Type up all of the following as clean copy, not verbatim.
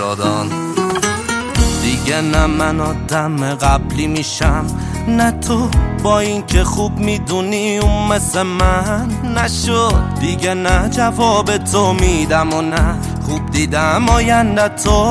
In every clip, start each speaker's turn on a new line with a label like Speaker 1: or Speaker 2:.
Speaker 1: استادان. دیگه نه من آدم قبلی میشم نه تو، با این که خوب میدونی اون مثل من نشد. دیگه نه جواب تو میدم و نه خوب دیدم آینده تو.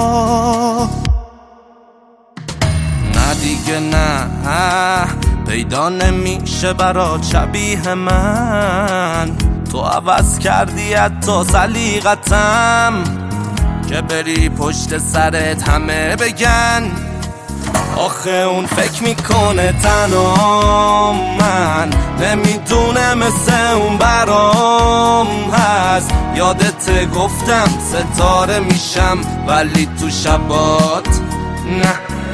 Speaker 1: نه دیگه نه پیدا نمیشه برا شبیه من. تو عوض کردی حتی سلیقتم که بری پشت سرت همه بگن آخه اون فکر میکنه تنها من نمیدونه مثل اون برام هست. یادت گفتم ستاره میشم ولی تو شبات نه.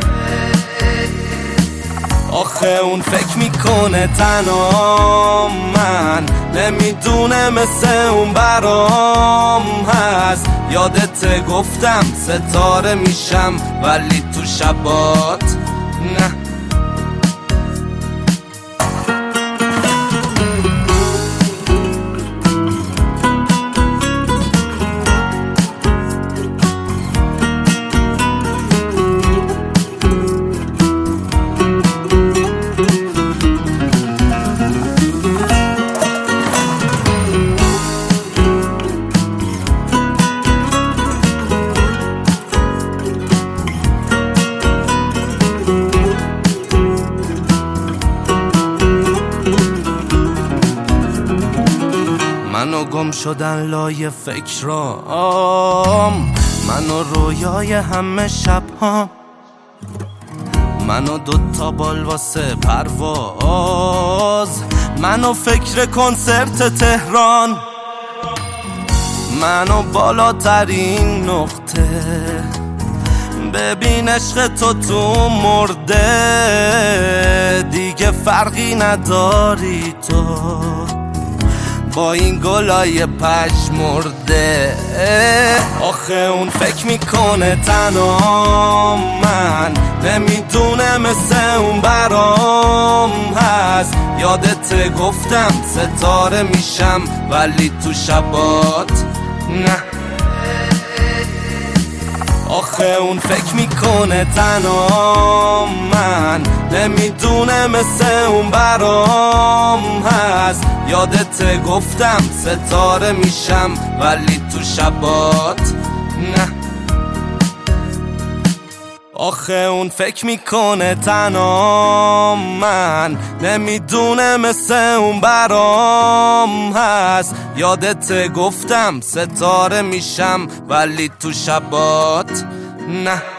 Speaker 1: آخه اون فکر میکنه تنها من نمیدونه مثل اون برام هست. یادت گفتم ستاره میشم ولی تو شبات نه. منو گم شدن لای فکرام، منو رویای همه شبهام، منو دوتا بال واسه پرواز، منو فکر کنسرت تهران، منو بالاترین نقطه. ببین عشق تو مرده دیگه فرقی نداری تو با این گلای پژمرده. آخه اون فکر میکنه تنها من نمیدونه مثل اون برام هست. یادت گفتم ستاره میشم ولی تو شبات نه. آخه اون فکر میکنه تنها من نمیدونه مثل اون برام هست. یادت گفتم ستاره میشم ولی تو شبات نه. آخه اون فکر میکنه تنها من نمیدونه مثل اون برام هست. یادت گفتم ستاره میشم ولی تو شبات نه.